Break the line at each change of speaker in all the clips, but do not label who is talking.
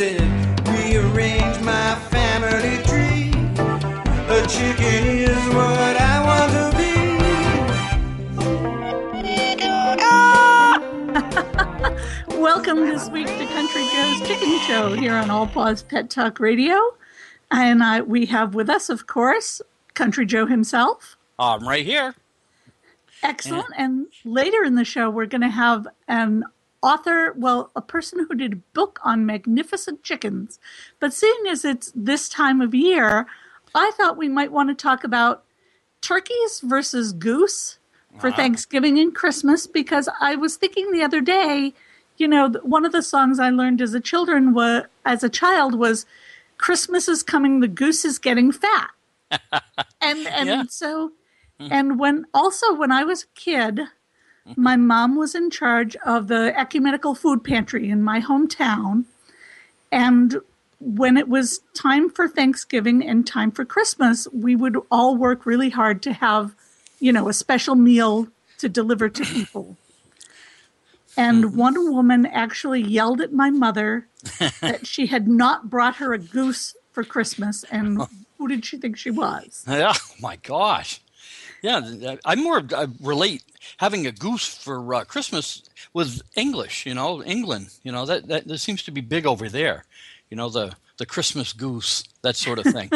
said, rearrange my family tree. A chicken is what I want to be.
Welcome this week to Country Joe's Chicken Show here on All Paws Pet Talk Radio. And we have with us, of course, Country Joe himself.
I'm right here.
Excellent. And later in the show, we're going to have an author, a person who did a book on magnificent chickens. But seeing as it's this time of year, I thought we might want to talk about turkeys versus goose for Thanksgiving and Christmas, because I was thinking the other day, you know, one of the songs I learned as a child was "Christmas is coming, the goose is getting fat," and when I was a kid, my mom was in charge of the ecumenical food pantry in my hometown, and when it was time for Thanksgiving and time for Christmas, we would all work really hard to have, you know, a special meal to deliver to people. And one woman actually yelled at my mother that she had not brought her a goose for Christmas. And who did she think she was?
Oh, my gosh. Yeah, I relate having a goose for Christmas with English, you know, England. You know, that seems to be big over there. You know, the Christmas goose, that sort of thing.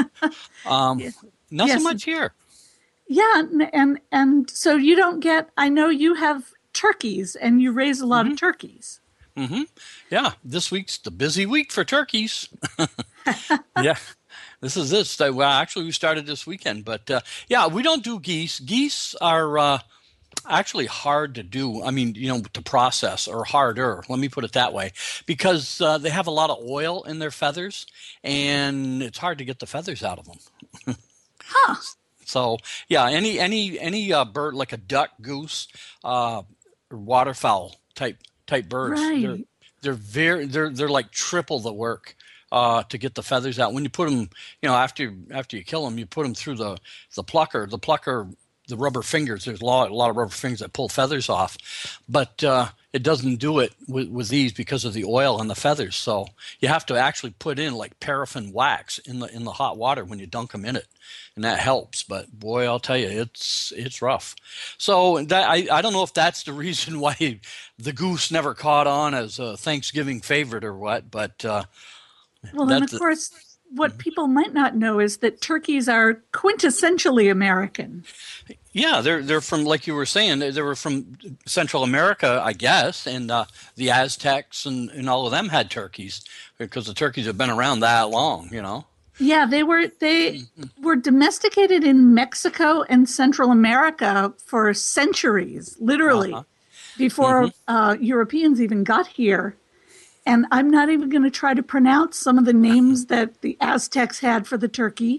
Not so much here.
Yeah, and so you don't get, I know you have turkeys and you raise a lot of turkeys.
Mm-hmm. Yeah, this week's the busy week for turkeys. Yeah, this is this. Well, actually, we started this weekend, but yeah, we don't do geese. Geese are actually hard to do. I mean, you know, to process, or harder. Let me put it that way, because they have a lot of oil in their feathers, and it's hard to get the feathers out of them.
Huh.
So yeah, any bird like a duck, goose, or waterfowl type birds,
Right.
they're like triple the work to get the feathers out. When you put them, you know, after you kill them, you put them through the plucker. The plucker, the rubber fingers. There's a lot of rubber fingers that pull feathers off, but it doesn't do it with these because of the oil on the feathers. So you have to actually put in like paraffin wax in the hot water when you dunk them in it, and that helps. But boy, I'll tell you, it's rough. So that I don't know if that's the reason why the goose never caught on as a Thanksgiving favorite or what, but
Well, and of course, what people might not know is that turkeys are quintessentially American.
Yeah, they're from, like you were saying, they were from Central America, I guess, and the Aztecs and all of them had turkeys, because the turkeys have been around that long, you know.
Yeah, they were domesticated in Mexico and Central America for centuries, literally, before Europeans even got here. And I'm not even going to try to pronounce some of the names that the Aztecs had for the turkey.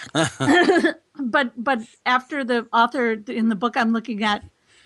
But after the author in the book I'm looking at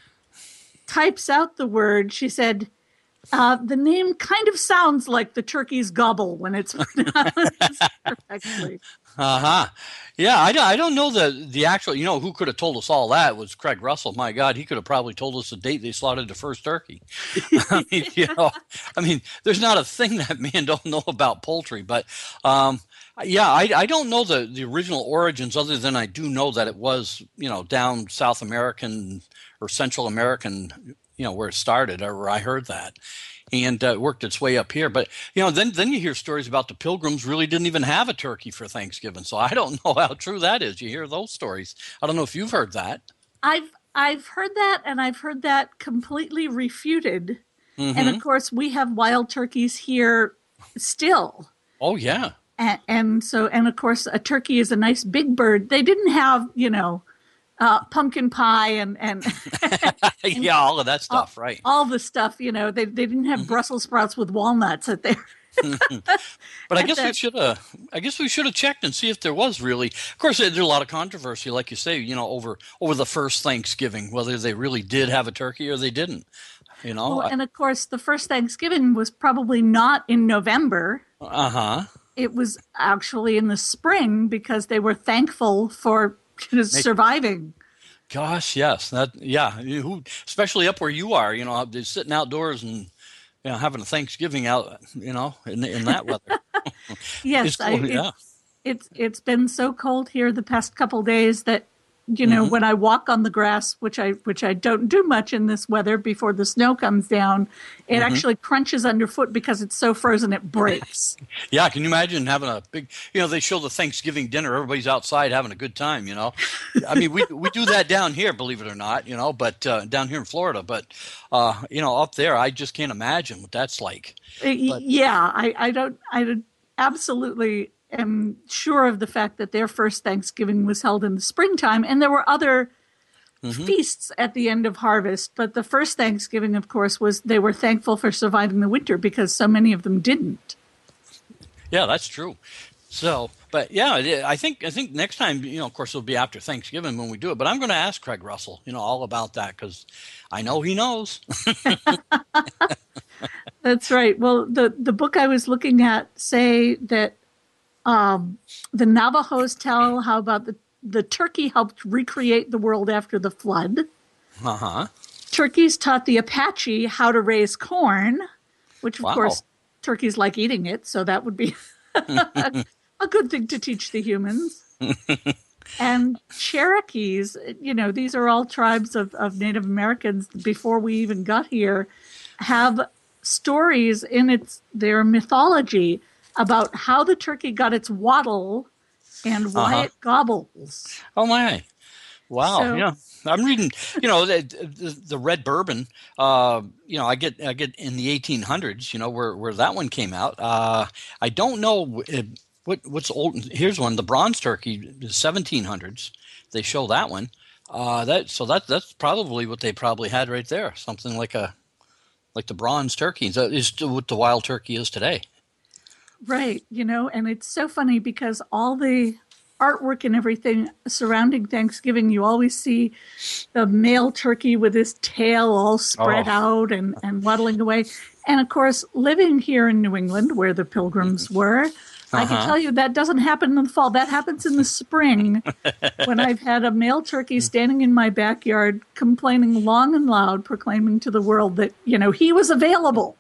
types out the word, she said, the name kind of sounds like the turkey's gobble when it's pronounced correctly.
Yeah, I don't know the actual, you know, who could have told us all that was Craig Russell. My God, he could have probably told us the date they slaughtered the first turkey. I mean, you know, there's not a thing that man don't know about poultry, but yeah, I don't know the original origins, other than I do know that it was, you know, down South American or Central American, you know, where it started, or I heard that. And worked its way up here. But, you know, then you hear stories about the Pilgrims really didn't even have a turkey for Thanksgiving. So I don't know how true that is. You hear those stories. I don't know if you've heard that.
I've heard that, and I've heard that completely refuted. And, of course, we have wild turkeys here still.
Oh, yeah.
And of course, a turkey is a nice big bird. They didn't have, you know, pumpkin pie and
yeah, all of that stuff, right?
All the stuff, you know. They didn't have Brussels sprouts with walnuts at there.
But I guess we should have checked and see if there was really. Of course, there's a lot of controversy, like you say, you know, over the first Thanksgiving, whether they really did have a turkey or they didn't. You know,
well, and of course, the first Thanksgiving was probably not in November. It was actually in the spring, because they were thankful for surviving.
Gosh, yes, especially up where you are, you know, sitting outdoors and, you know, having a Thanksgiving out, you know, in that weather.
Yes,
cool,
it's been so cold here the past couple days that when I walk on the grass, which I don't do much in this weather before the snow comes down, it actually crunches underfoot because it's so frozen it breaks.
Yeah, can you imagine having a big, they show the Thanksgiving dinner, everybody's outside having a good time, I mean, we do that down here, believe it or not, but down here in Florida, but up there, I just can't imagine what that's like.
Yeah, I absolutely am sure of the fact that their first Thanksgiving was held in the springtime, and there were other feasts at the end of harvest. But the first Thanksgiving, of course, was they were thankful for surviving the winter because so many of them didn't.
Yeah, that's true. So, but yeah, I think next time, of course, it'll be after Thanksgiving when we do it. But I'm going to ask Craig Russell, all about that because I know he knows.
That's right. Well, the book I was looking at say that the Navajos tell how about the turkey helped recreate the world after the flood. Turkeys taught the Apache how to raise corn, which of course turkeys like eating it, so that would be a good thing to teach the humans. And Cherokees, these are all tribes of Native Americans before we even got here, have stories in their mythology about how the turkey got its waddle and why it gobbles.
Oh my! Wow!
So,
I'm reading. The red bourbon. I get in the 1800s. Where that one came out. I don't know what's old. Here's one. The bronze turkey, the 1700s. They show that one. That's probably what they probably had right there. Something like the bronze turkey. That is what the wild turkey is today.
Right, and it's so funny because all the artwork and everything surrounding Thanksgiving, you always see the male turkey with his tail all spread out and waddling away. And of course, living here in New England, where the Pilgrims were, I can tell you that doesn't happen in the fall. That happens in the spring when I've had a male turkey standing in my backyard complaining long and loud, proclaiming to the world that, he was available.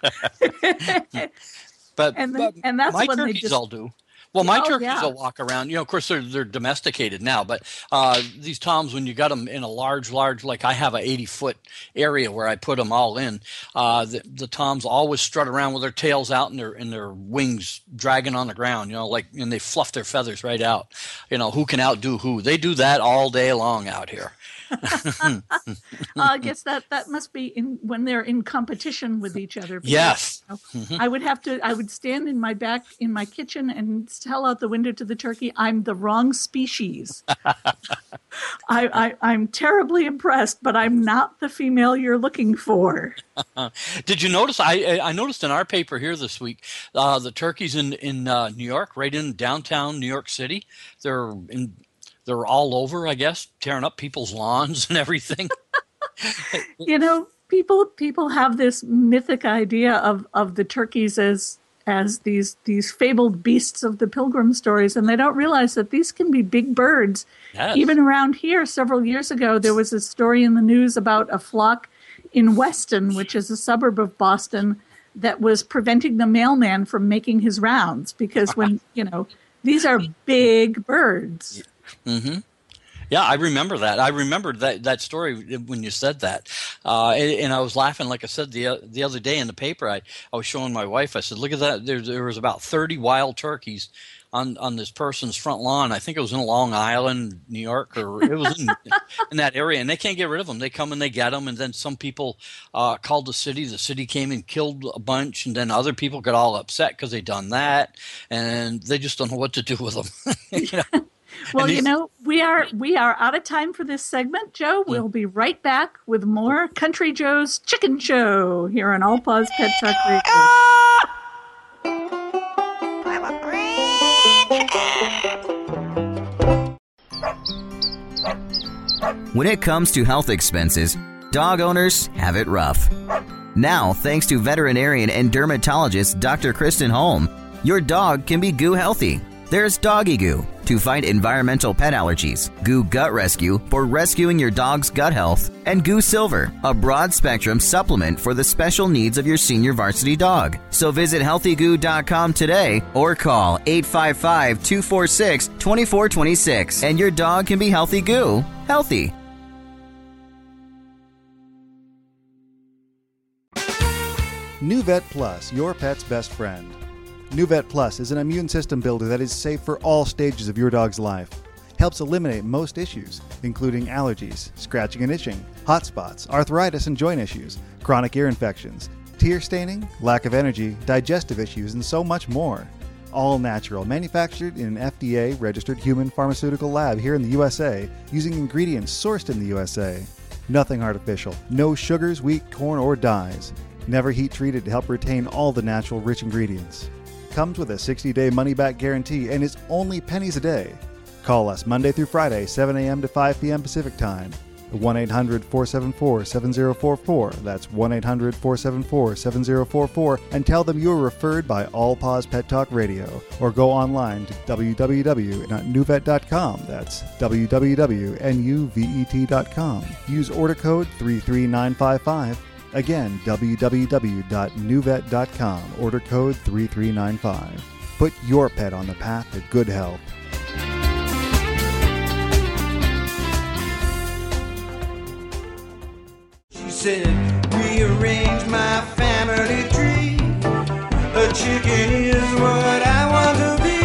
But
that's
my
when
turkeys all do. Well, my turkeys will walk around. Of course, they're domesticated now. But these toms, when you got them in a large, like I have a 80-foot area where I put them all in, the toms always strut around with their tails out and their wings dragging on the ground. And they fluff their feathers right out. Who can outdo who? They do that all day long out here.
I guess that must be when they're in competition with each other. Because,
yes.
I would stand in my kitchen and tell out the window to the turkey, I'm the wrong species. I'm terribly impressed, but I'm not the female you're looking for.
Did you notice? I noticed in our paper here this week, the turkeys in New York, right in downtown New York City, they're all over, I guess, tearing up people's lawns and everything.
People have this mythic idea of the turkeys as these fabled beasts of the Pilgrim stories, and they don't realize that these can be big birds.
Yes.
Even around here, several years ago, there was a story in the news about a flock in Weston, which is a suburb of Boston, that was preventing the mailman from making his rounds because these are big birds.
Mm-hmm. Yeah, I remember that. I remembered that story when you said that, and I was laughing. Like I said the other day in the paper, I was showing my wife. I said, "Look at that! There was about 30 wild turkeys on this person's front lawn. I think it was in Long Island, New York, or it was in that area. And they can't get rid of them. They come and they get them. And then some people called the city. The city came and killed a bunch. And then other people got all upset because they done that, and they just don't know what to do with them."
Well, we are out of time for this segment, Joe. We'll be right back with more Country Joe's Chicken Show here on All Paws Pet Talk Radio.
I'm a great chicken.
When it comes to health expenses, dog owners have it rough. Now, thanks to veterinarian and dermatologist Dr. Kristen Holm, your dog can be goo healthy. There's Doggy Goo, to fight environmental pet allergies, Goo Gut Rescue for rescuing your dog's gut health, and Goo Silver, a broad-spectrum supplement for the special needs of your senior varsity dog. So visit healthygoo.com today or call 855-246-2426 and your dog can be Healthy Goo. Healthy.
NuVet Plus, your pet's best friend. NuVet Plus is an immune system builder that is safe for all stages of your dog's life. Helps eliminate most issues, including allergies, scratching and itching, hot spots, arthritis and joint issues, chronic ear infections, tear staining, lack of energy, digestive issues, and so much more. All natural, manufactured in an FDA-registered human pharmaceutical lab here in the USA, using ingredients sourced in the USA. Nothing artificial, no sugars, wheat, corn, or dyes. Never heat treated to help retain all the natural rich ingredients. Comes with a 60-day money-back guarantee and is only pennies a day. Call us Monday through Friday, 7 a.m. to 5 p.m. Pacific Time. 1-800-474-7044. That's 1-800-474-7044. And tell them you were referred by All Paws Pet Talk Radio. Or go online to www.nuvet.com. That's www.nuvet.com. Use order code 33955. Again, www.nuvet.com. Order code 3395. Put your pet on the path to good health.
She said, rearrange my family tree. A chicken is what I want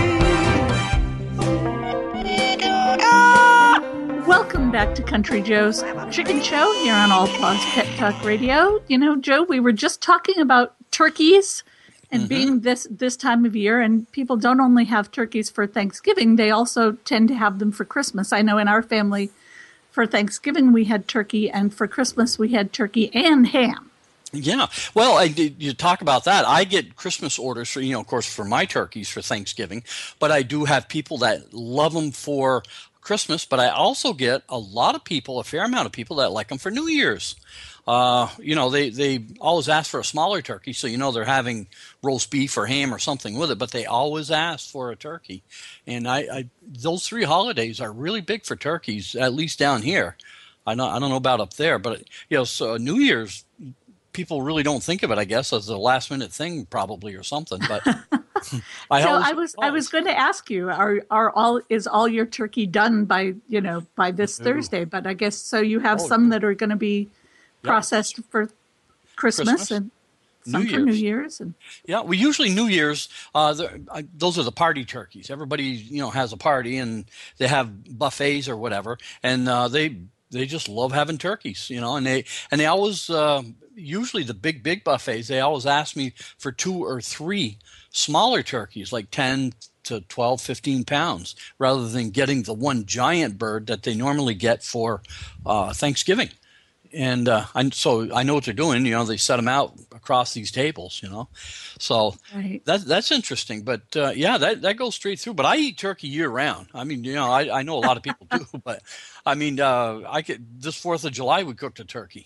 to be.
Welcome back to Country Joe's Chicken Show here on All Paws Pet Talk Radio. You know, Joe, we were just talking about turkeys and being this time of year, and people don't only have turkeys for Thanksgiving, they also tend to have them for Christmas. I know in our family, for Thanksgiving we had turkey, and for Christmas we had turkey and ham.
Yeah. Well, you talk about that. I get Christmas orders for, of course, for my turkeys for Thanksgiving, but I do have people that love them for Christmas, but I also get a fair amount of people that like them for New Year's. They always ask for a smaller turkey, so they're having roast beef or ham or something with it, but they always ask for a turkey. And those three holidays are really big for turkeys, at least down here. I don't know about up there, but so New Year's, people really don't think of it, I guess, as a last minute thing probably or something, but
I was going to ask you, is all your turkey done by this Thursday? But I guess so. You have some that are going to be processed for Christmas and some for New Year's. And
we usually New Year's. Those are the party turkeys. Everybody has a party and they have buffets or whatever, and they just love having turkeys. And they always usually the big buffets. They always ask me for 2 or 3 smaller turkeys, like 10 to 12, 15 pounds, rather than getting the one giant bird that they normally get for Thanksgiving. And so I know what they're doing. They set them out across these tables. So
right.
That's interesting. But that goes straight through. But I eat turkey year round. I mean, I know a lot of people do, but I mean, this 4th of July we cooked a turkey.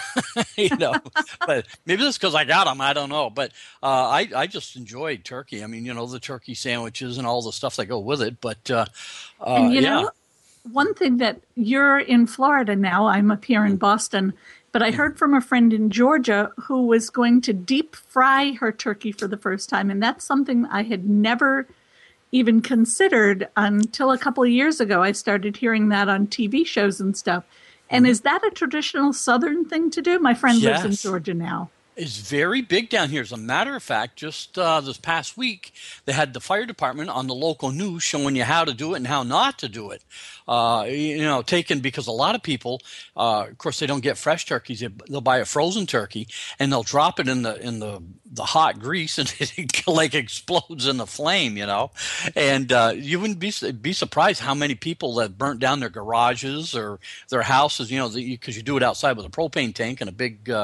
But maybe that's because I got them. I don't know. But I just enjoy turkey. I mean, the turkey sandwiches and all the stuff that go with it. But
one thing that you're in Florida now, I'm up here in Boston, but I heard from a friend in Georgia who was going to deep fry her turkey for the first time. And that's something I had never even considered until a couple of years ago. I started hearing that on TV shows and stuff. And is that a traditional Southern thing to do? My friend lives in Georgia now.
Is very big down here. As a matter of fact, just this past week, they had the fire department on the local news showing you how to do it and how not to do it. Because a lot of people, of course, they don't get fresh turkeys. They'll buy a frozen turkey and they'll drop it in the hot grease and it like explodes in the flame, And you wouldn't be surprised how many people that burnt down their garages or their houses, because you do it outside with a propane tank and a big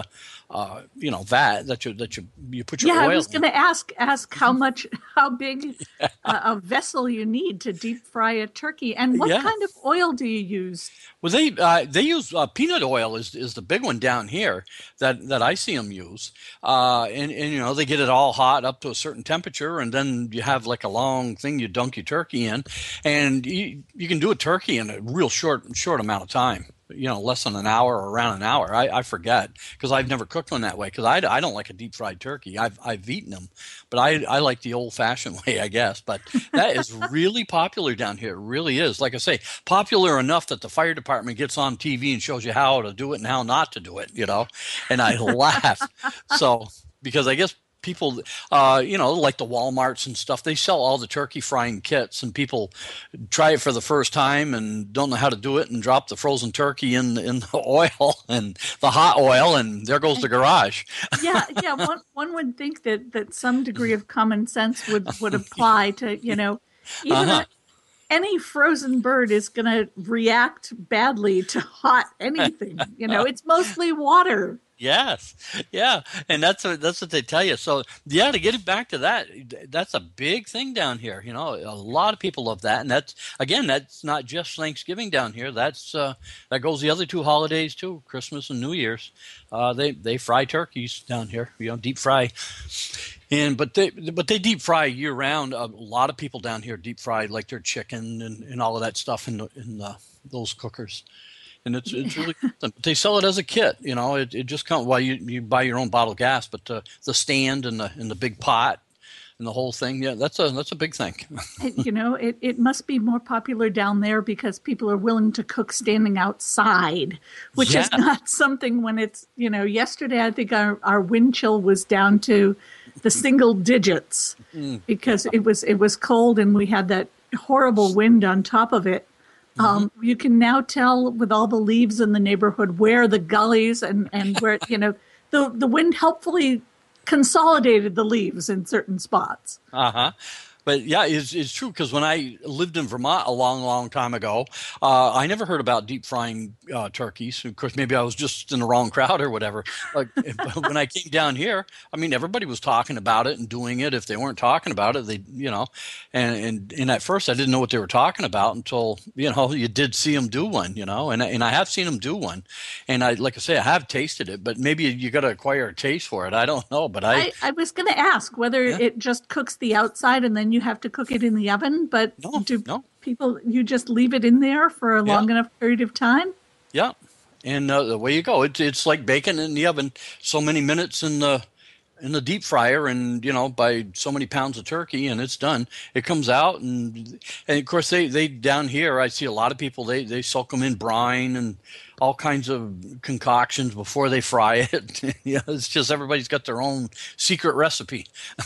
vat that you put your
Yeah,
oil
I was
in.
going to ask how big a vessel you need to deep fry a turkey, and what
Yeah.
kind of oil do you use?
Well, they use peanut oil is the big one down here that I see them use, and they get it all hot up to a certain temperature, and then you have like a long thing you dunk your turkey in, and you can do a turkey in a real short amount of time. Less than an hour or around an hour. I forget because I've never cooked one that way because I don't like a deep fried turkey. I've eaten them, but I like the old fashioned way, I guess. But that is really popular down here. It really is. Like I say, popular enough that the fire department gets on TV and shows you how to do it and how not to do it, and I laugh. So, because I guess people, like the Walmarts and stuff, they sell all the turkey frying kits, and people try it for the first time and don't know how to do it and drop the frozen turkey in the oil and the hot oil, and there goes the garage.
Yeah. One would think that some degree of common sense would apply to, even any frozen bird is going to react badly to hot anything. It's mostly water.
Yes, yeah, and that's what they tell you. So yeah, to get it back to that, that's a big thing down here. A lot of people love that, and that's not just Thanksgiving down here. That goes the other two holidays too, Christmas and New Year's. They fry turkeys down here, deep fry, but they deep fry year round. A lot of people down here deep fry like their chicken and all of that stuff in those cookers. And it's really good. They sell it as a kit, It just comes. Well, you buy your own bottle of gas, but the stand and the big pot and the whole thing, yeah, that's a big thing.
It must be more popular down there because people are willing to cook standing outside, which is not something when it's Yesterday I think our wind chill was down to the single digits because it was cold and we had that horrible wind on top of it. You can now tell with all the leaves in the neighborhood where the gullies and where, the wind helpfully consolidated the leaves in certain spots.
Uh-huh. But yeah, it's true because when I lived in Vermont a long, long time ago, I never heard about deep frying turkeys. Of course, maybe I was just in the wrong crowd or whatever. But when I came down here, everybody was talking about it and doing it. If they weren't talking about it, they, and at first I didn't know what they were talking about until, you did see them do one, and I have seen them do one. And like I say, I have tasted it, but maybe you got to acquire a taste for it. I don't know, but I
was going to ask whether it just cooks the outside and then you have to cook it in the oven, but no. People, you just leave it in there for a long enough period of time?
Yeah. And the way you go, it's like bacon in the oven, so many minutes in the deep fryer, and by so many pounds of turkey, and it's done. It comes out, and of course they down here, I see a lot of people they soak them in brine and all kinds of concoctions before they fry it. It's just everybody's got their own secret recipe.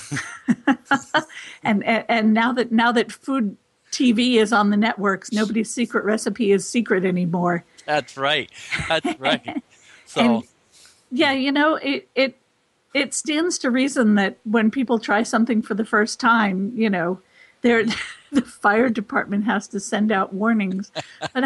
and now that food TV is on the networks, nobody's secret recipe is secret anymore.
That's right. So,
and, yeah, it stands to reason that when people try something for the first time, the fire department has to send out warnings. But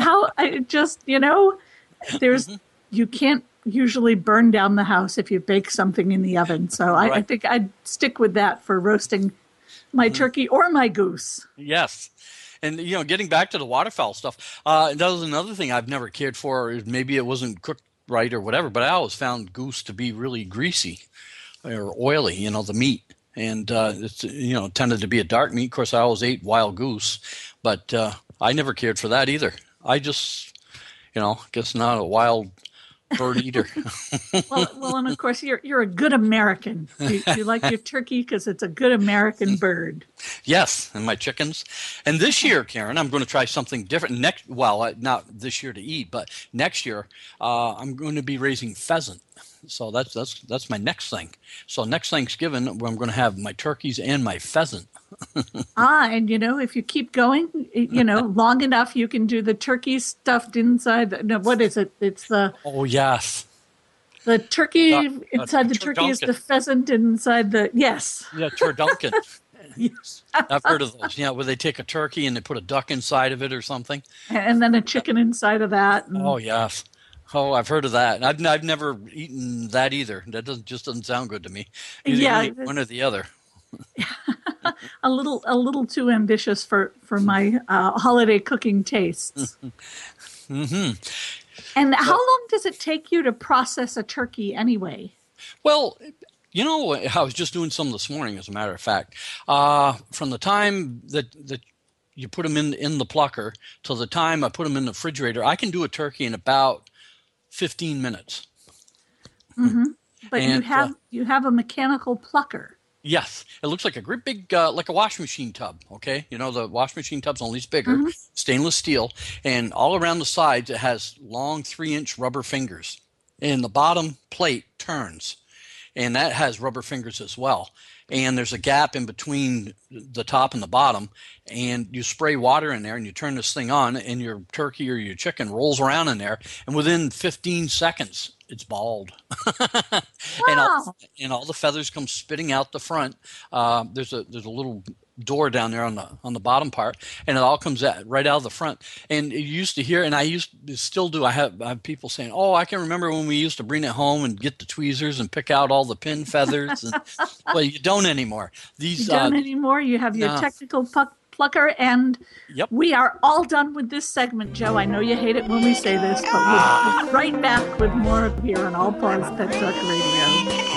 you can't usually burn down the house if you bake something in the oven. So I think I'd stick with that for roasting my turkey or my goose.
Yes. And, getting back to the waterfowl stuff, that was another thing I've never cared for. Maybe it wasn't cooked right or whatever, but I always found goose to be really greasy or oily, the meat. And it's tended to be a dark meat. Of course, I always ate wild goose, but I never cared for that either. I just, guess not a wild bird eater.
well, and of course you're a good American. You like your turkey because it's a good American bird.
Yes, and my chickens. And this year, Karen, I'm going to try something different. Not this year to eat, but next year I'm going to be raising pheasant. So that's my next thing. So next Thanksgiving, I'm going to have my turkeys and my pheasant.
And if you keep going, long enough, you can do the turkey stuffed inside. What is it? It's the the turkey inside the turkey is the pheasant inside the
turducken.
Yes.
I've heard of those. Where they take a turkey and they put a duck inside of it or something,
and then a chicken inside of that.
Oh yes. Oh, I've heard of that. I've never eaten that either. That doesn't sound good to me. Either
Yeah,
you eat one or the other.
a little too ambitious for my holiday cooking tastes.
Hmm.
And how long does it take you to process a turkey anyway?
Well, I was just doing some this morning, as a matter of fact. From the time that you put them in the plucker till the time I put them in the refrigerator, I can do a turkey in about 15 minutes.
Mm-hmm. But
And
you have a mechanical plucker.
yes, it looks like a great big, like a washing machine tub. Okay, the washing machine tub's only bigger,
Mm-hmm.
stainless steel, and all around the sides it has long 3-inch rubber fingers, and the bottom plate turns, and that has rubber fingers as well. And there's a gap in between the top and the bottom, and you spray water in there, and you turn this thing on, and your turkey or your chicken rolls around in there, and within 15 seconds, it's bald.
Wow.
and all the feathers come spitting out the front. There's a little door down there on the bottom part, and it all comes right out of the front. And you used to hear, and still do. I have people saying, "Oh, I can remember when we used to bring it home and get the tweezers and pick out all the pin feathers." And, well, you don't anymore.
You don't anymore. You have your
no.
technical plucker, and
Yep.
we are all done with this segment, Joe. I know you hate it when we say this, but we'll be right back with more here on All Paws Pet Talk Radio.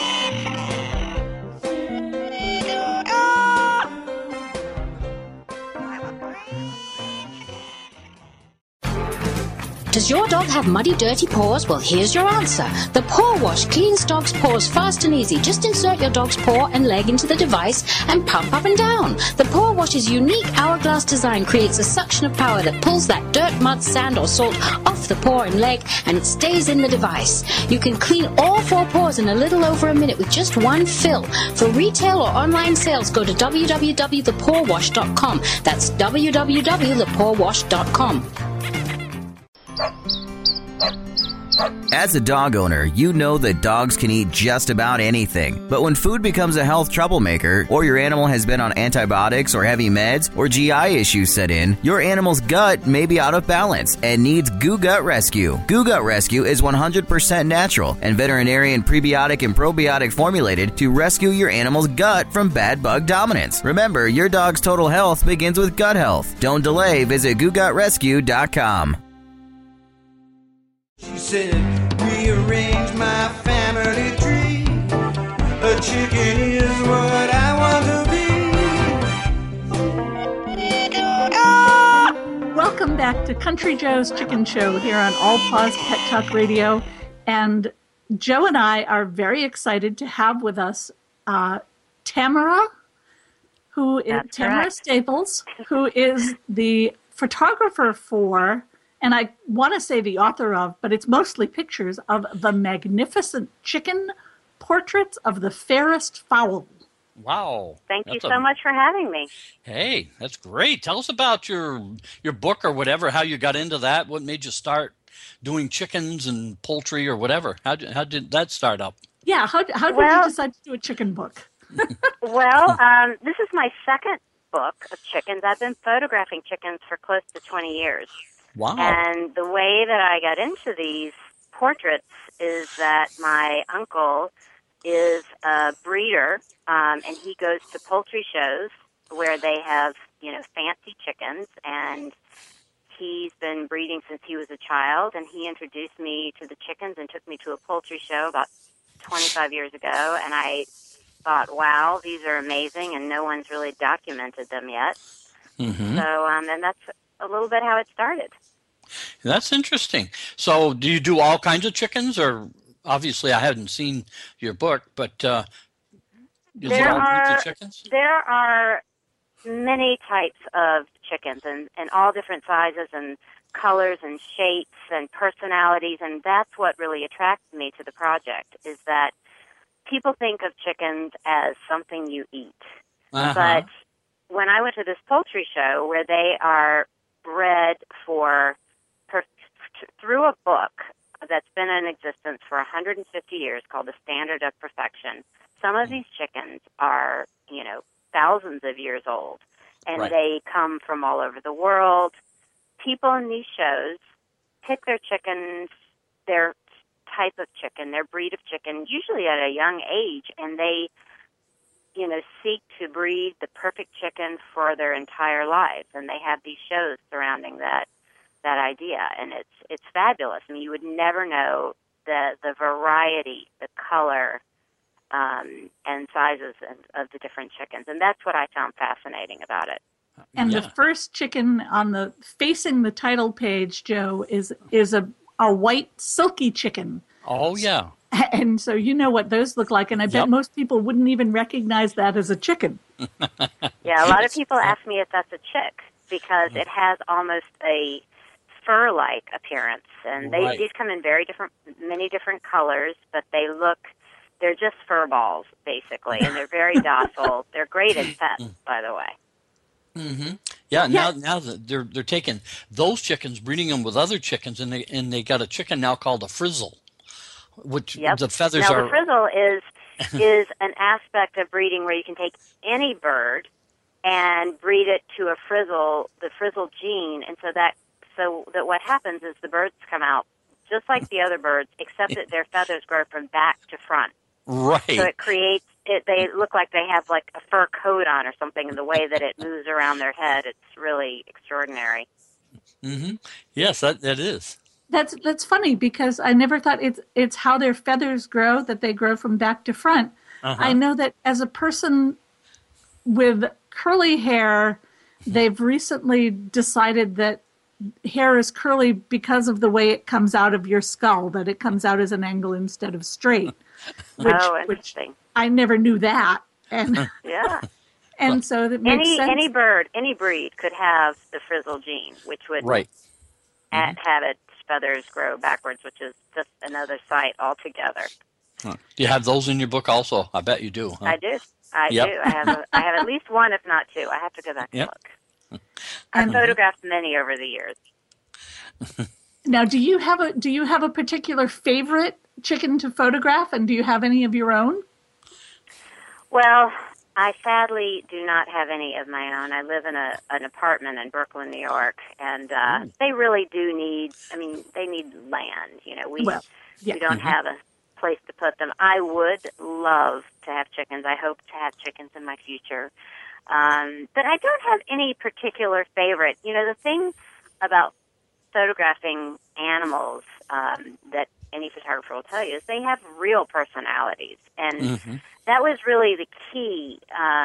Does your dog have muddy, dirty paws? Well, here's your answer. The Paw Wash cleans dog's paws fast and easy. Just insert your dog's paw and leg into the device and pump up and down. The Paw Wash's unique hourglass design creates a suction of power that pulls that dirt, mud, sand, or salt off the paw and leg, and it stays in the device. You can clean all 4 paws in a little over a minute with just one fill. For retail or online sales, go to www.thepawwash.com. That's www.thepawwash.com.
As a dog owner, you know that dogs can eat just about anything. But when food becomes a health troublemaker, or your animal has been on antibiotics or heavy meds, or GI issues set in, your animal's gut may be out of balance and needs Goo Gut Rescue. Goo Gut Rescue is 100% natural and veterinarian prebiotic and probiotic formulated to rescue your animal's gut from bad bug dominance. Remember, your dog's total health begins with gut health. Don't delay. Visit GooGutRescue.com.
She said, rearrange my family tree. A chicken is what I want to be.
Welcome back to Country Joe's Chicken Show here on All Paws Pet Talk Radio. And Joe and I are very excited to have with us Tamara, Tamara Staples, who is the photographer for, and I want to say the author of, but it's mostly pictures of The Magnificent Chicken, Portraits of the Fairest Fowl.
Wow.
Thank you so much for having me.
Hey, that's great. Tell us about your book or whatever, how you got into that, what made you start doing chickens and poultry or whatever. How did that start up?
Yeah, how did you decide to do a chicken book?
Well, this is my second book of chickens. I've been photographing chickens for close to 20 years.
Wow.
And the way that I got into these portraits is that my uncle is a breeder, and he goes to poultry shows where they have, fancy chickens, and he's been breeding since he was a child, and he introduced me to the chickens and took me to a poultry show about 25 years ago, and I thought, wow, these are amazing, and no one's really documented them yet.
Mm-hmm.
So, and that's a little bit how it started.
That's interesting. So do you do all kinds of chickens, or obviously I haven't seen your book, but is it all kinds of chickens?
There are many types of chickens and all different sizes and colors and shapes and personalities, and that's what really attracted me to the project, is that people think of chickens as something you eat.
Uh-huh.
But when I went to this poultry show where they are bred through a book that's been in existence for 150 years called The Standard of Perfection, some of these chickens are, thousands of years old, and
Right.
they come from all over the world. People in these shows pick their chickens their type of chicken, their breed of chicken, usually at a young age, and they, seek to breed the perfect chicken for their entire lives, and they have these shows surrounding that idea, and it's fabulous. I mean, you would never know the variety, the color, and sizes of the different chickens, and that's what I found fascinating about it.
And the first chicken on facing the title page, Joe, is a white silky chicken.
Oh yeah.
And so you know what those look like, and I bet most people wouldn't even recognize that as a chicken.
Yeah, a lot of people ask me if that's a chick because it has almost a fur-like appearance, and these come in many different colors, but they're just fur balls basically, and they're very docile. They're great at pets, by the way.
Mm-hmm. Yeah, now that they're taking those chickens, breeding them with other chickens, and they got a chicken now called a frizzle, which the feathers are.
Now the frizzle is an aspect of breeding where you can take any bird and breed it to the frizzle gene, and so that what happens is the birds come out just like the other birds, except that their feathers grow from back to front.
Right.
So it creates. They look like they have like a fur coat on or something, and the way that it moves around their head, it's really extraordinary.
Mm-hmm. Yes, that is.
That's funny because I never thought it's how their feathers grow, that they grow from back to front. Uh-huh. I know that as a person with curly hair, they've recently decided that hair is curly because of the way it comes out of your skull, that it comes out as an angle instead of straight.
Interesting.
I never knew that. And
yeah.
And so that makes sense.
Any bird, any breed could have the frizzle gene, which would have its feathers grow backwards, which is just another sight altogether.
Huh. Do you have those in your book also? I bet you do. Huh?
I do. I do. I have at least one, if not two. I have to go back and look. I've photographed many over the years.
Now, do you have a particular favorite chicken to photograph, and do you have any of your own?
Well, I sadly do not have any of my own. I live in an apartment in Brooklyn, New York, and they really do need. I mean, they need land. We don't have a place to put them. I would love to have chickens. I hope to have chickens in my future. But I don't have any particular favorite. The thing about photographing animals that any photographer will tell you is they have real personalities. And that was really the key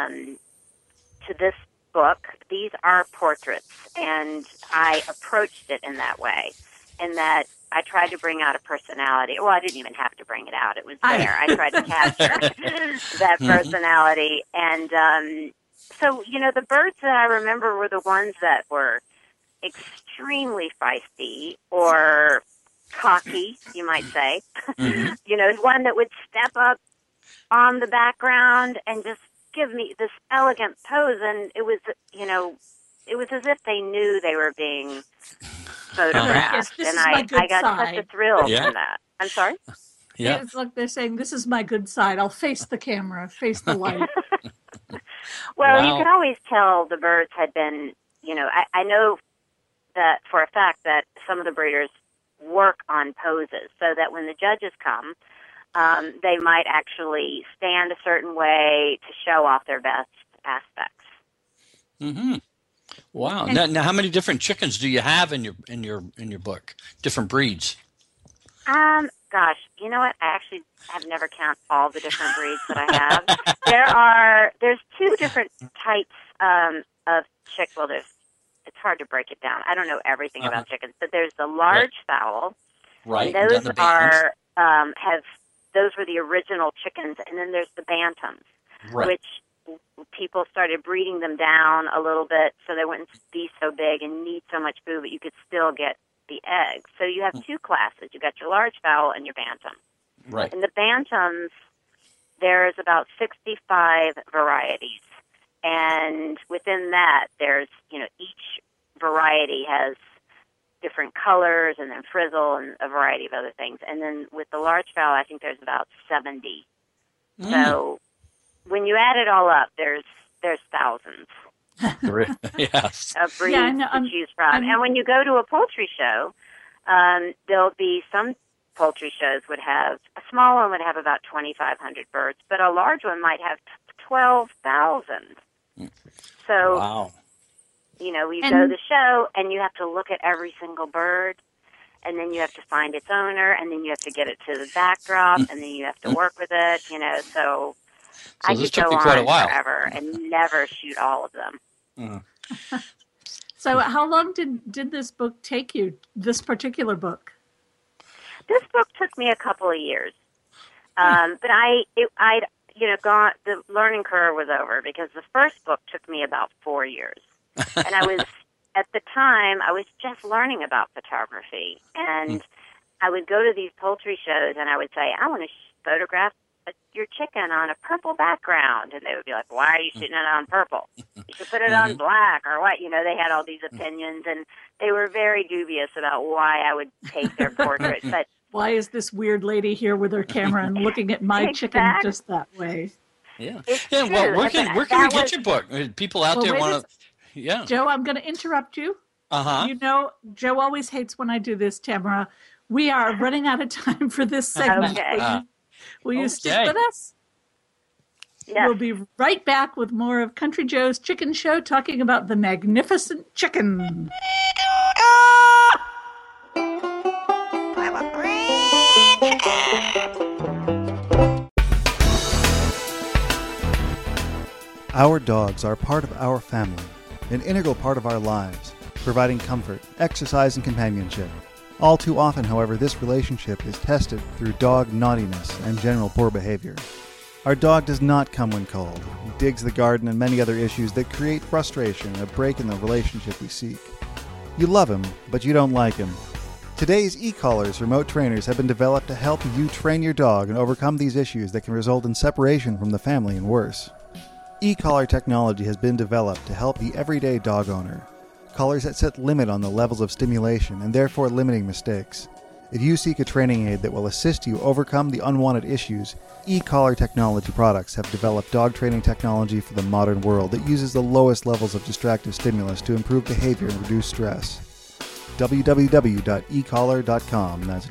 to this book. These are portraits, and I approached it in that way, in that I tried to bring out a personality. Well, I didn't even have to bring it out. It was there. I tried to capture that personality. And so, the birds that I remember were the ones that were extremely feisty or cocky, you might say. One that would step up on the background and just give me this elegant pose. And it was, it was as if they knew they were being photographed.
Yes,
and I got such a thrill from that. I'm sorry?
Yeah. It's like they're saying, this is my good side. I'll face the camera, face the light.
Well, you could always tell the birds had been, I know that for a fact that some of the breeders work on poses so that when the judges come, they might actually stand a certain way to show off their best aspects.
Mm-hmm. Wow. Now, how many different chickens do you have in your book? Different breeds?
Gosh, you know what? I actually have never counted all the different breeds that I have. There's two different types of chick. Well, it's hard to break it down. I don't know everything about chickens, but there's the large fowl.
Right.
And those those were the original chickens, and then there's the bantams, which people started breeding them down a little bit so they wouldn't be so big and need so much food, but you could still get the eggs. So you have two classes. You got your large fowl and your bantam.
Right.
In the bantams, there's about 65 varieties. And within that, there's, each variety has different colors and then frizzle and a variety of other things. And then with the large fowl, I think there's about 70. So when you add it all up, there's thousands.
Yes.
Of breeds to choose from. And when you go to a poultry show, there'll be some poultry shows would have, a small one would have about 2,500 birds, but a large one might have 12,000. So,
Wow.
you know, you go to the show and you have to look at every single bird, and then you have to find its owner, and then you have to get it to the backdrop, and then you have to work with it, you know, so I
this
could
took
go
you quite a
on
while.
forever and never shoot all of them.
So how long did this book take you, this particular book?
This book took me a couple of years. But the learning curve was over because the first book took me about 4 years. And at the time, I was just learning about photography. And I would go to these poultry shows and I would say, I want to photograph your chicken on a purple background. And they would be like, why are you shooting it on purple? You could put it on black or what? You know, they had all these opinions and they were very dubious about why I would take their portrait. But
why is this weird lady here with her camera and looking at my chicken just that way?
Yeah.
It's
Yeah.
true.
Well, where can we get your book? People out there
wait
want to. Yeah.
Joe, I'm going to interrupt you. You know, Joe always hates when I do this, Tamara. We are running out of time for this segment.
Okay.
Will you stick with us?
Yeah.
We'll be right back with more of Country Joe's Chicken Show, talking about the magnificent chicken.
I'm a green chicken.
Our dogs are part of our family, an integral part of our lives, providing comfort, exercise, and companionship. All too often, however, this relationship is tested through dog naughtiness and general poor behavior. Our dog does not come when cold. He digs the garden and many other issues that create frustration and a break in the relationship we seek. You love him, but you don't like him. Today's e-collars remote trainers have been developed to help you train your dog and overcome these issues that can result in separation from the family and worse. E-collar technology has been developed to help the everyday dog owner. Collars that set limit on the levels of stimulation and therefore limiting mistakes. If you seek a training aid that will assist you overcome the unwanted issues, e-collar technology products have developed dog training technology for the modern world that uses the lowest levels of distractive stimulus to improve behavior and reduce stress. www.ecollar.com. That's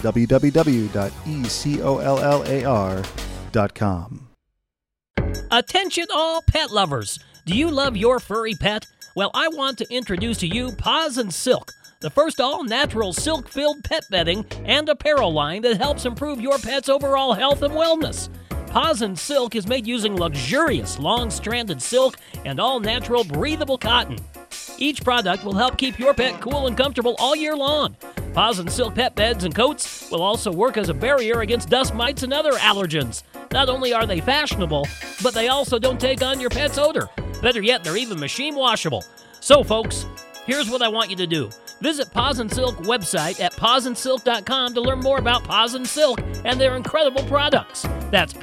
www.ecollar.com.
Attention all pet lovers! Do you love your furry pet? Well, I want to introduce to you Paws and Silk, the first all-natural silk-filled pet bedding and apparel line that helps improve your pet's overall health and wellness. Paws and Silk is made using luxurious long-stranded silk and all-natural breathable cotton. Each product will help keep your pet cool and comfortable all year long. Paws and Silk pet beds and coats will also work as a barrier against dust mites and other allergens. Not only are they fashionable, but they also don't take on your pet's odor. Better yet, they're even machine washable. So, folks, here's what I want you to do. Visit Paws and Silk website at pawsandsilk.com to learn more about Paws and Silk and their incredible products. That's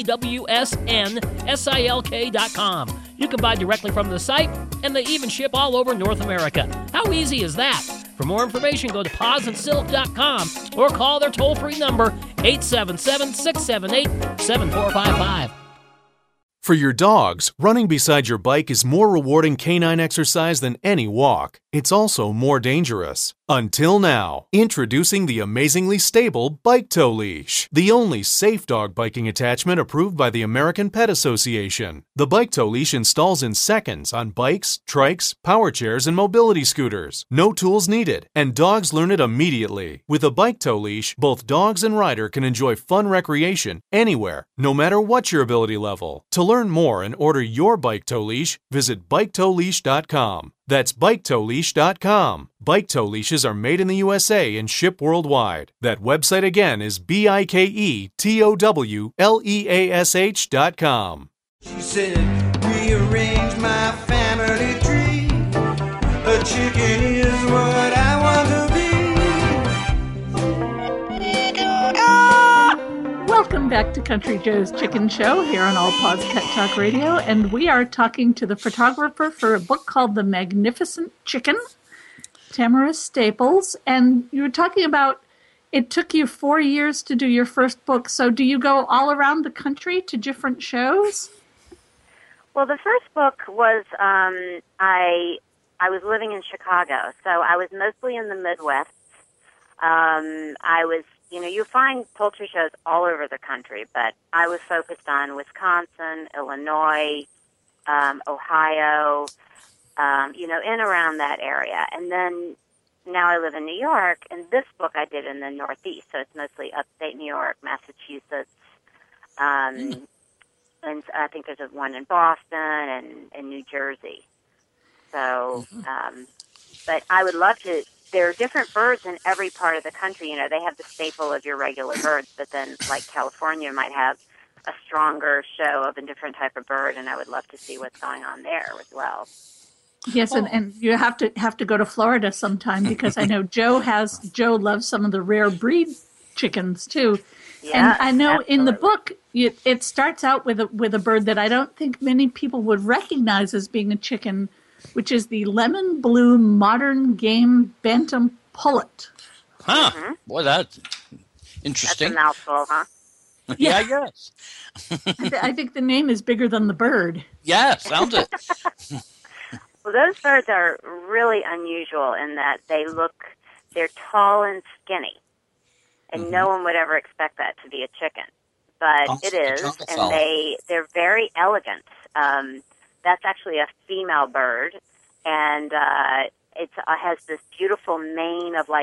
PAWSNSILK.com. You can buy directly from the site, and they even ship all over North America. How easy is that? For more information, go to pawsandsilk.com or call their toll-free number, 877-678-7455.
For your dogs, running beside your bike is more rewarding canine exercise than any walk. It's also more dangerous. Until now, introducing the amazingly stable Bike Tow Leash, the only safe dog biking attachment approved by the American Pet Association. The Bike Tow Leash installs in seconds on bikes, trikes, power chairs, and mobility scooters. No tools needed, and dogs learn it immediately. With a Bike Tow Leash, both dogs and rider can enjoy fun recreation anywhere, no matter what your ability level. To learn more and order your Bike Tow Leash, visit BikeTowLeash.com. That's BikeTowLeash.com. Bike Tow Leashes are made in the USA and ship worldwide. That website again is BikeTowLeash.com.
She said, rearrange my family tree. A chicken is what I want to be.
Welcome back to Country Joe's Chicken Show here on All Paws Pet Talk Radio, and we are talking to the photographer for a book called The Magnificent Chicken, Tamara Staples, and you were talking about it took you 4 years to do your first book, so do you go all around the country to different shows?
Well, the first book was, I was living in Chicago, so I was mostly in the Midwest. I was you find poultry shows all over the country, but I was focused on Wisconsin, Illinois, Ohio, in around that area. And then now I live in New York, and this book I did in the Northeast, so it's mostly upstate New York, Massachusetts, and I think there's one in Boston and New Jersey. So, but I would love to. There are different birds in every part of the country. They have the staple of your regular birds, but then, like California, might have a stronger show of a different type of bird, and I would love to see what's going on there as well.
Yes, and you have to go to Florida sometime, because I know Joe loves some of the rare breed chickens too.
Yeah,
and I know
absolutely.
in the book it starts out with a bird that I don't think many people would recognize as being a chicken, which is the lemon blue modern game bantam pullet.
Huh.
Mm-hmm.
Boy, that's interesting.
That's a mouthful, huh?
Yeah, yes.
I think the name is bigger than the bird.
Yeah, sounds it.
Well, those birds are really unusual in that they're tall and skinny, and no one would ever expect that to be a chicken, but it is, and they're very elegant. That's actually a female bird, and it has this beautiful mane of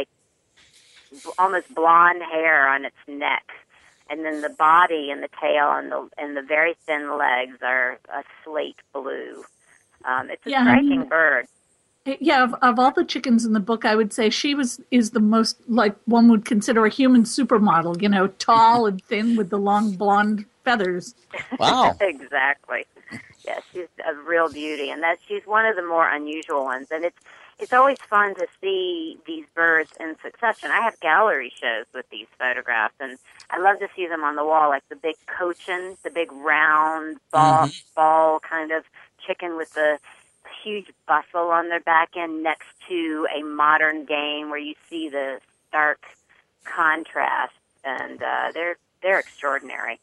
almost blonde hair on its neck, and then the body and the tail and the very thin legs are a slate blue. It's a striking bird.
Yeah, of all the chickens in the book, I would say she is the most like one would consider a human supermodel. Tall and thin with the long blonde feathers.
Wow.
Exactly. Yeah, she's a real beauty, and she's one of the more unusual ones. And it's always fun to see these birds in succession. I have gallery shows with these photographs, and I love to see them on the wall, like the big cochin, the big round ball kind of chicken with the huge bustle on their back end next to a modern game where you see the stark contrast, and they're extraordinary.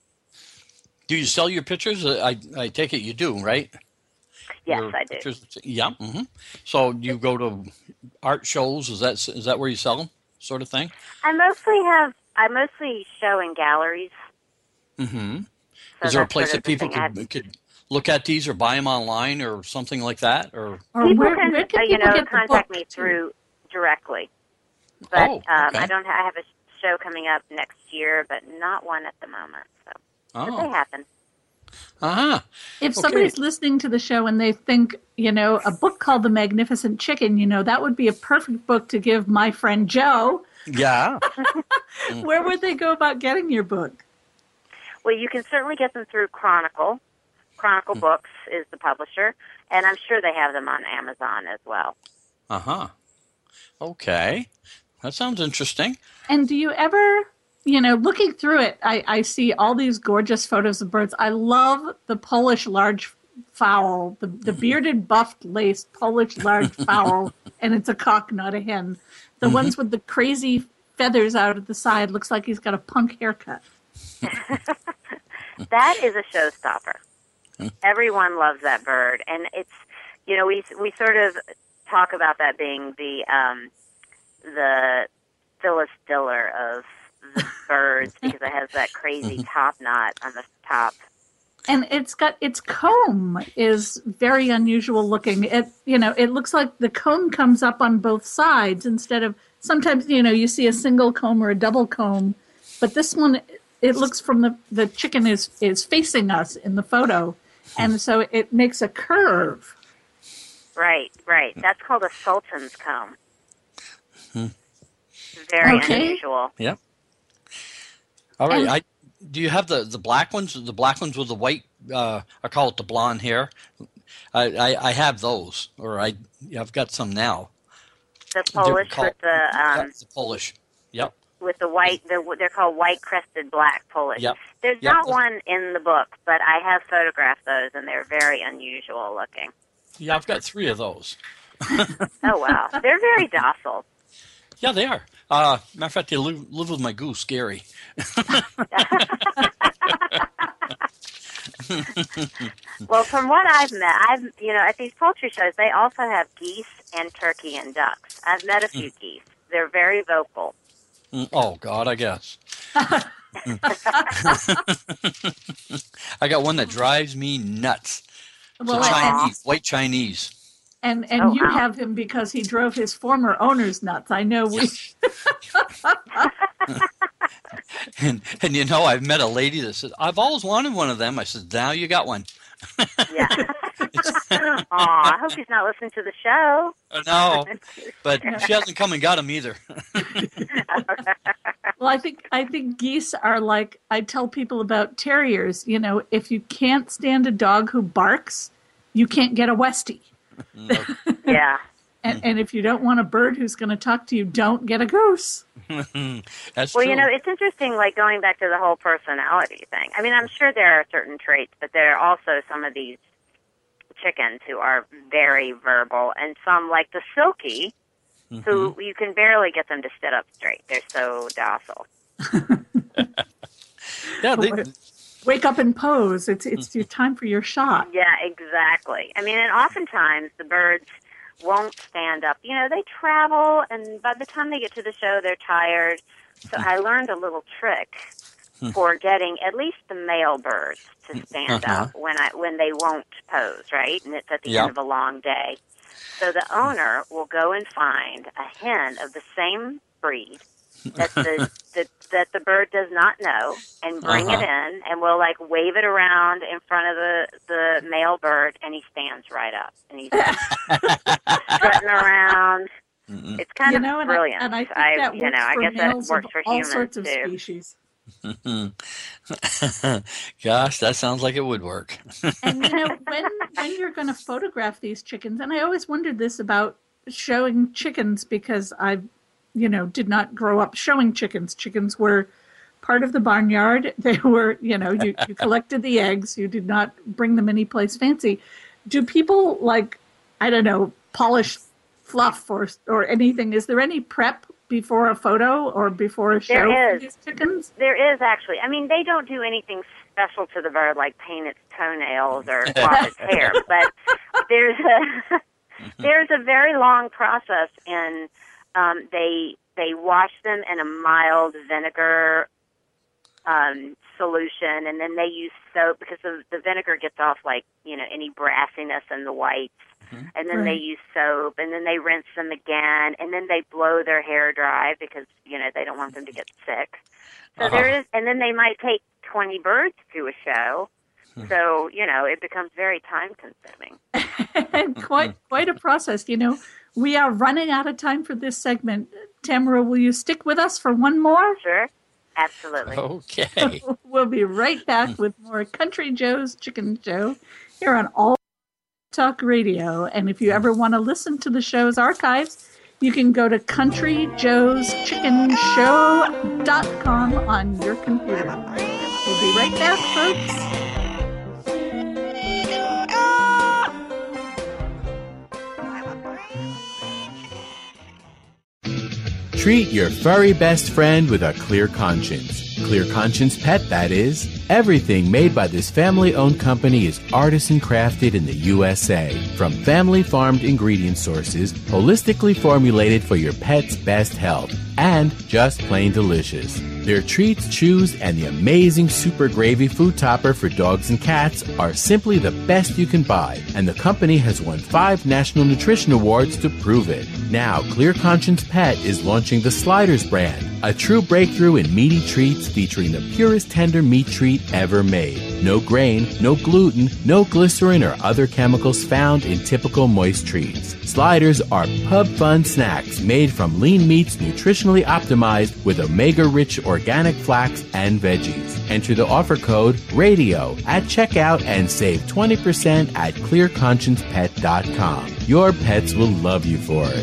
Do you sell your pictures? I take it you do, right?
Yes,
Your
I do.
pictures? Yeah. Mm-hmm. So do you go to art shows? Is that where you sell them, sort of thing?
I mostly show in galleries.
Mm-hmm.
So
is there a
that's
place
sort
that
of the
people
thing.
could look at these or buy them online or something like that? Or
People
where
can,
can people get the
contact
book,
me
too?
through directly. But
okay.
I have a show coming up next year, but not one at the moment. So, but they happen.
Uh-huh.
If somebody's listening to the show and they think, a book called The Magnificent Chicken, that would be a perfect book to give my friend Joe.
Yeah.
Where would they go about getting your book?
Well, you can certainly get them through Chronicle. Chronicle Books is the publisher, and I'm sure they have them on Amazon as well.
Uh-huh. Okay. That sounds interesting.
And do you ever, looking through it, I see all these gorgeous photos of birds. I love the Polish large fowl, the bearded, buffed, laced Polish large fowl, and it's a cock, not a hen. The ones with the crazy feathers out at the side, looks like he's got a punk haircut.
That is a showstopper. Everyone loves that bird, and it's we sort of talk about that being the Phyllis Diller of the birds because it has that crazy top knot on the top.
And its comb is very unusual looking. It looks like the comb comes up on both sides instead of sometimes you see a single comb or a double comb, but this one it looks from the chicken is facing us in the photo, and so it makes a curve.
Right. That's called a sultan's comb. Very unusual.
Yep. All right. Do you have the black ones? The black ones with the white? I call it the blonde hair. I have those, or I've got some now.
The Polish with
the Polish. Yep.
With the white, they're called white-crested black Polish.
Yep.
There's not one in the book, but I have photographed those, and they're very unusual looking.
Yeah, I've got 3 of those.
Oh, wow. They're very docile.
Yeah, they are. Matter of fact, they live with my goose, Gary.
Well, from what I've met, at these poultry shows, they also have geese and turkey and ducks. I've met a few geese. They're very vocal.
Oh, God, I guess. I got one that drives me nuts. It's
Well,
a Chinese, white Chinese.
And
Oh,
you
wow.
have him because he drove his former owners nuts. I know we.
And you know, I've met a lady that said, I've always wanted one of them. I said, now you got one.
Yeah. Aw, I hope he's not listening to the show.
No, but she hasn't come and got them either.
Well, I think geese are like, I tell people about terriers. You know, if you can't stand a dog who barks, you can't get a Westie.
Yeah.
And if you don't want a bird who's going to talk to you, don't get a goose.
That's
Well,
true.
you know, it's interesting, like going back to the whole personality thing. I mean, I'm sure there are certain traits, but there are also some of these chickens who are very verbal, and some, like the Silkie, who you can barely get them to sit up straight. They're so docile.
Yeah,
Wake up and pose. It's your time for your shot.
Yeah, exactly. I mean, and oftentimes the birds won't stand up. You know, they travel, and by the time they get to the show, they're tired. So I learned a little trick for getting at least the male birds to stand up when they won't pose, right? And it's at the end of a long day. So the owner will go and find a hen of the same breed that the bird does not know, and bring it in, and we'll like wave it around in front of the male bird, and he stands right up, and he's strutting around. It's kind of brilliant.
And I think that works
I
for
guess that
males
works
of
for
all
humans
sorts of
too.
species.
Gosh, that sounds like it would work.
And you know, when you're going to photograph these chickens, and I always wondered this about showing chickens, because I, did not grow up showing chickens. Chickens were part of the barnyard. They were, you collected the eggs. You did not bring them anyplace fancy. Do people polish fluff or anything? Is there any prep before a photo or before a show for these chickens?
There is, actually. I mean, they don't do anything special to the bird, like paint its toenails or crop its hair, but there's a very long process, and they wash them in a mild vinegar solution, and then they use soap because the vinegar gets off any brassiness in the whites. And then they use soap, and then they rinse them again, and then they blow their hair dry because, they don't want them to get sick. So there is, and then they might take 20 birds to a show. So, it becomes very time consuming.
Quite a process. We are running out of time for this segment. Tamara, will you stick with us for one more?
Sure. Absolutely.
Okay.
We'll be right back with more Country Joe's Chicken Show here on All Talk Radio. And if you ever want to listen to the show's archives, you can go to countryjoeschickenshow.com on your computer. We'll be right back, folks.
Treat your furry best friend with a clear conscience. Clear Conscience Pet, that is. Everything made by this family-owned company is artisan crafted in the USA. From family-farmed ingredient sources, holistically formulated for your pet's best health, and just plain delicious. Their treats, chews, and the amazing Super Gravy food topper for dogs and cats are simply the best you can buy, and the company has won 5 National Nutrition Awards to prove it. Now, Clear Conscience Pet is launching the Sliders brand, a true breakthrough in meaty treats featuring the purest tender meat treat ever made. No grain, no gluten, no glycerin or other chemicals found in typical moist treats. Sliders are pub fun snacks made from lean meats nutritionally optimized with omega-rich organic flax and veggies. Enter the offer code RADIO at checkout and save 20% at clearconsciencepet.com. Your pets will love you for it.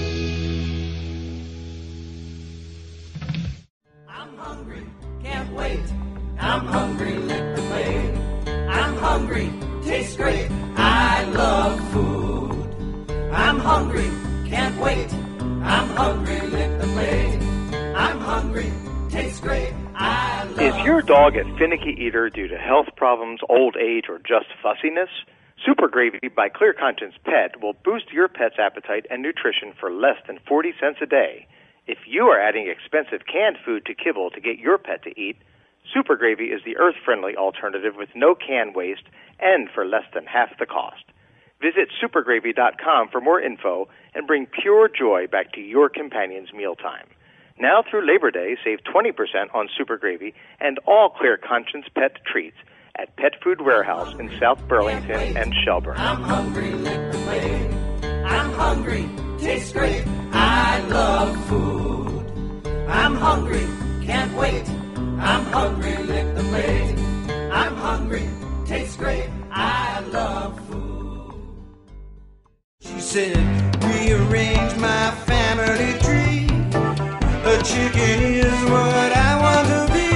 I'm hungry, can't wait. I'm hungry, lick the plate. I'm hungry, tastes great. I love food. I'm hungry, can't wait. I'm hungry, lick the plate. I'm hungry, tastes great. I love
Is your dog a finicky eater due to health problems, old age, or just fussiness? Super Gravy by Clear Conscience Pet will boost your pet's appetite and nutrition for less than 40 cents a day. If you are adding expensive canned food to kibble to get your pet to eat, Super Gravy is the earth-friendly alternative with no can waste and for less than half the cost. Visit supergravy.com for more info and bring pure joy back to your companion's mealtime. Now through Labor Day, save 20% on Super Gravy and all Clear Conscience pet treats at Pet Food Warehouse in South Burlington and Shelburne.
I'm hungry, lick the plate. I'm hungry, tastes great. I love food. I'm hungry, can't wait. I'm hungry, lick the plate. I'm hungry, tastes great. I love food.
She said, rearrange my family tree. A chicken is what I want to be.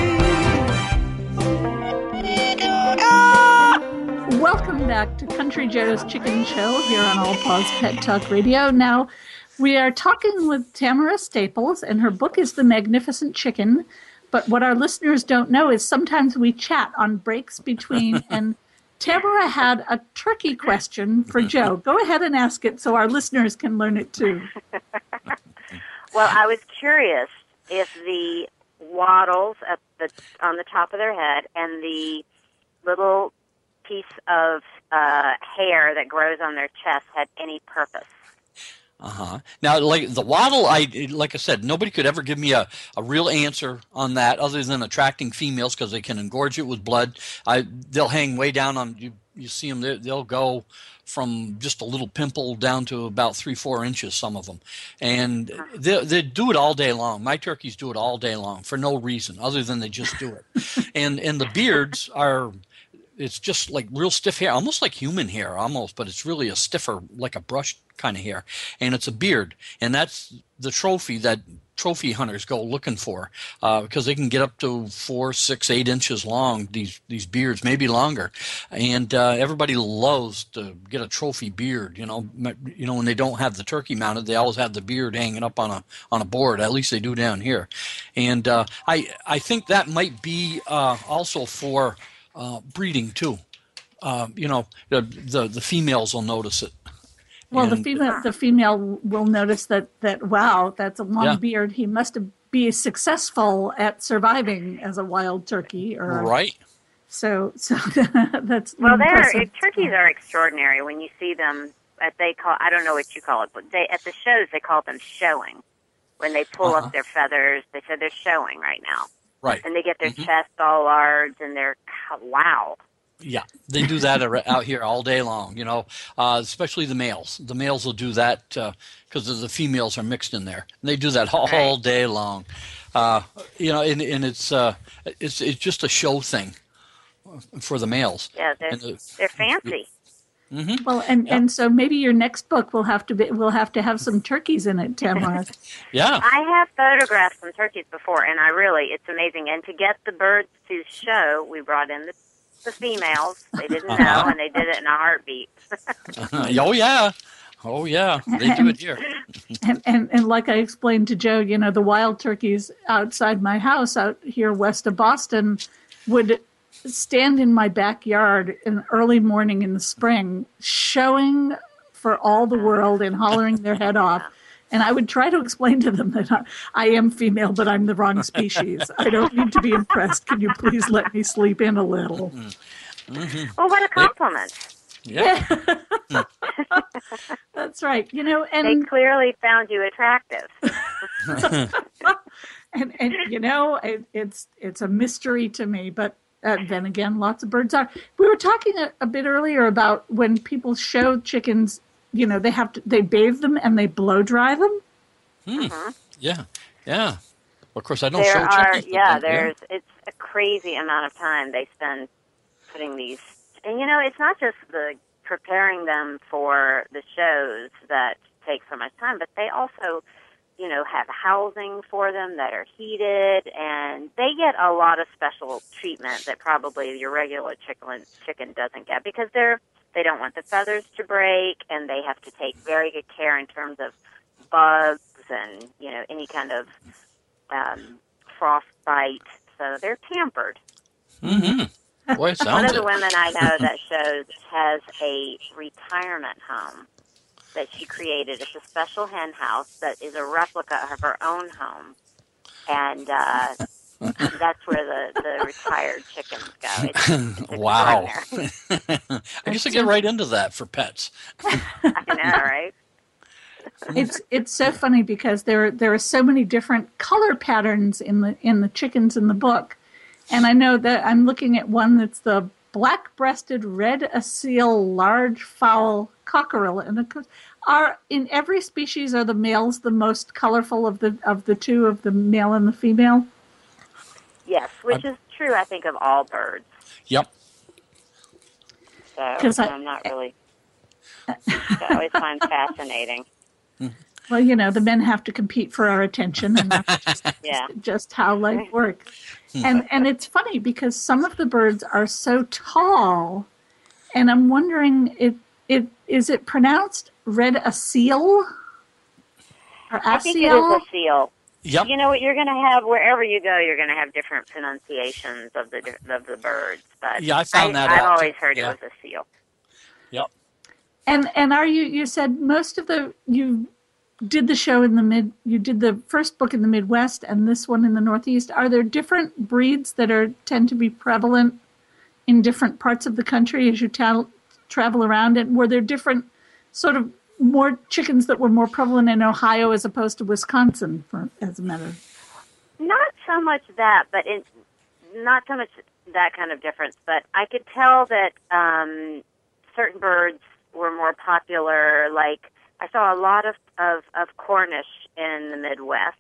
Welcome back to Country Joe's Chicken Show here on All Paws Pet Talk Radio. Now, we are talking with Tamara Staples, and her book is The Magnificent Chicken. But what our listeners don't know is sometimes we chat on breaks between, and Tamara had a turkey question for Joe. Go ahead and ask it so our listeners can learn it too.
Well, I was curious if the wattles on the top of their head and the little piece of hair that grows on their chest had any purpose.
Now, like the wattle, like I said, nobody could ever give me a real answer on that other than attracting females because they can engorge it with blood. They'll hang way down on you. You see them; they'll go from just a little pimple down to about 3-4 inches. Some of them, and they do it all day long. My turkeys do it all day long for no reason other than they just do it. and the beards are. It's just like real stiff hair, almost like human hair, almost, but it's really a stiffer, like a brush kind of hair. And it's a beard, and that's the trophy that trophy hunters go looking for because they can get up to 4, 6, 8 inches long. These beards, maybe longer, and everybody loves to get a trophy beard. You know, when they don't have the turkey mounted, they always have the beard hanging up on a board. At least they do down here, and I think that might be also for. Breeding too, the females will notice it.
Well, the female will notice that wow, that's a long beard. He must be successful at surviving as a wild turkey,
right?
So that's
turkeys are extraordinary when you see them. I don't know what you call it, but at the shows they call them showing. When they pull up their feathers, they say they're showing right now.
Right.
And they get their chest all large, and they're, wow.
Yeah, they do that out here all day long, especially the males. The males will do that because the females are mixed in there. And they do that all day long. And it's just a show thing for the males.
Yeah, they're fancy.
Mm-hmm. Well, and so maybe your next book will have to have some turkeys in it, Tamara.
Yeah.
I have photographed some turkeys before, and it's amazing. And to get the birds to show, we brought in the females. They didn't know, and they did it in a heartbeat.
Oh yeah, they do it here.
and like I explained to Joe, the wild turkeys outside my house out here west of Boston would stand in my backyard in the early morning in the spring, showing for all the world and hollering their head off. And I would try to explain to them that I am female, but I'm the wrong species. I don't need to be impressed. Can you please let me sleep in a little?
Mm-hmm. Well, what a compliment.
Yeah.
That's right. And
they clearly found you attractive.
and it's a mystery to me, but then again, lots of birds are. We were talking a bit earlier about when people show chickens, they bathe them and they blow dry them.
Yeah. Well, of course, I don't show chickens.
It's a crazy amount of time they spend putting these. And, it's not just the preparing them for the shows that take so much time, but they also have housing for them that are heated, and they get a lot of special treatment that probably your regular chicken doesn't get because they don't want the feathers to break, and they have to take very good care in terms of bugs and any kind of frostbite. So they're pampered.
Mm-hmm. Boy,
One of the women I know that shows has a retirement home. that she created. It's a special hen house that is a replica of her own home. And that's where the retired chickens go. It's
wow.
extraordinary.
I guess I get right into that for pets.
I know, right?
It's so funny because there are so many different color patterns in the chickens in the book, and I know that I'm looking at one that's the black-breasted red Asile large fowl cockerel, and are in every species are the males the most colorful of the two, of the male and the female?
Yes, which is true, I think, of all birds.
Yep.
So I'm not really. I always find fascinating.
Well, the men have to compete for our attention, and that's just how life works. And it's funny because some of the birds are so tall, and I'm wondering, is it pronounced red Asile? Or
I think it is a seal.
Yep.
You know what you're going to have wherever you go. You're going to have different pronunciations of the birds. But
yeah, I found that out.
I've always heard it was a seal.
Yep.
And are you said most of you did the show you did the first book in the Midwest and this one in the Northeast. Are there different breeds that tend to be prevalent in different parts of the country as you travel around? And were there different sort of more chickens that were more prevalent in Ohio as opposed to Wisconsin, as a matter?
Not so much that, but not so much that kind of difference. But I could tell that certain birds were more popular. Like I saw a lot of Cornish in the Midwest,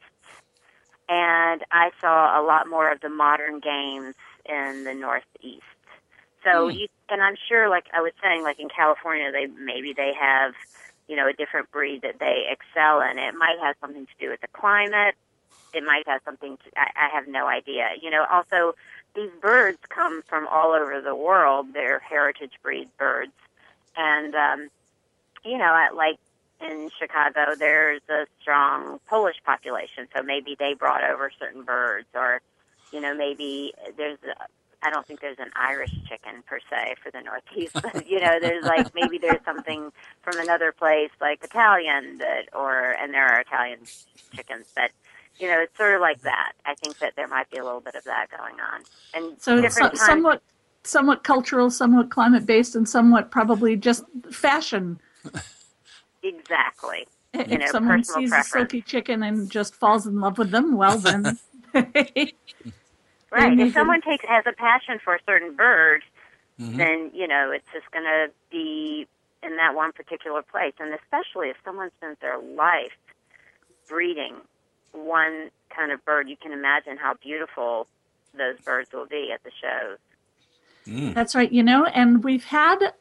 and I saw a lot more of the modern games in the Northeast. So and I'm sure, like I was saying, like in California, they have a different breed that they excel in. It might have something to do with the climate. It might have something I have no idea. Also, these birds come from all over the world. They're heritage breed birds. And, like in Chicago, there's a strong Polish population. So maybe they brought over certain birds, or, maybe I don't think there's an Irish chicken per se for the Northeast, but there's maybe there's something from another place like Italian and there are Italian chickens, but it's sort of like that. I think that there might be a little bit of that going on, and
so it's somewhat cultural, somewhat climate based, and somewhat probably just fashion.
Exactly.
If someone sees a silky chicken and just falls in love with them, well then.
Right. If someone has a passion for a certain bird, then, it's just going to be in that one particular place. And especially if someone spends their life breeding one kind of bird, you can imagine how beautiful those birds will be at the shows.
That's right. And we've had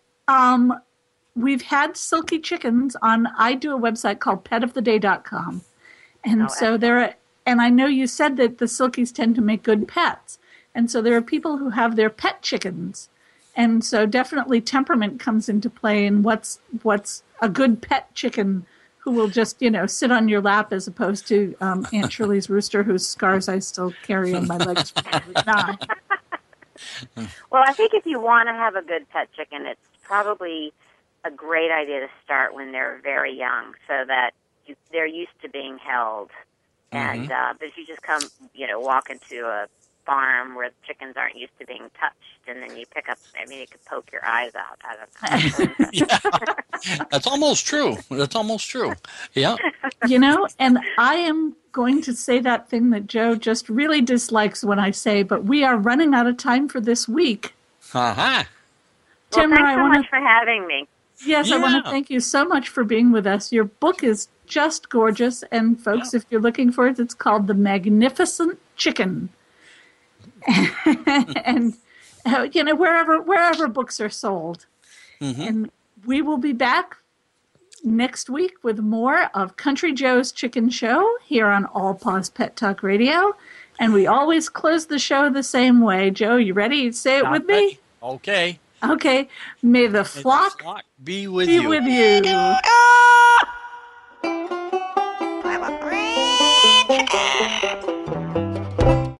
silky chickens on, I do a website called petoftheday.com. And so and I know you said that the silkies tend to make good pets. And so there are people who have their pet chickens. And so definitely temperament comes into play in what's a good pet chicken who will just, sit on your lap, as opposed to Aunt Shirley's rooster, whose scars I still carry on my legs.
Well, I think if you want to have a good pet chicken, it's probably a great idea to start when they're very young, so that they're used to being held. And but if you just come, walk into a farm where the chickens aren't used to being touched, and then you pick up, you could poke your eyes out. I don't know.
Yeah. That's almost true. Yeah.
And I am going to say that thing that Joe just really dislikes when I say, but we are running out of time for this week.
Uh-huh.
Well, thanks so much for having me.
Yes, I want to thank you so much for being with us. Your book is just gorgeous, and folks, if you're looking for it, it's called The Magnificent Chicken. And wherever books are sold. And we will be back next week with more of Country Joe's Chicken Show here on All Paws Pet Talk Radio. And we always close the show the same way. Joe, you ready? Say it with me.
Okay.
May the flock
be with you.
I'm a green chicken.